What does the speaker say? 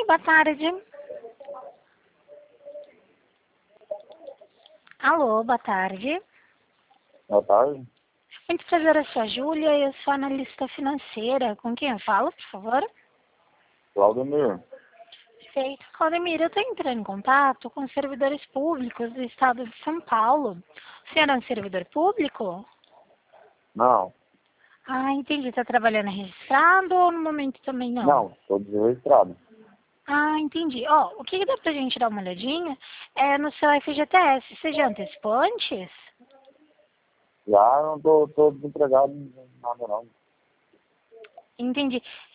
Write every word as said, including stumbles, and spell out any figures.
boa tarde. Alô, boa tarde. Boa tarde. Muito prazer, eu sou a Júlia e eu sou analista financeira. Com quem eu falo, por favor? Claudemir. Perfeito. Claudemir, eu estou entrando em contato com os servidores públicos do estado de São Paulo. O senhor é um servidor público? Não. Ah, entendi. Está trabalhando registrado ou no momento também não? Não, estou desregistrado. Ah, entendi. Ó, o que dá pra gente dar uma olhadinha é no seu F G T S. Você já antecipou antes? Já não tô, tô desempregado, nada não. Entendi.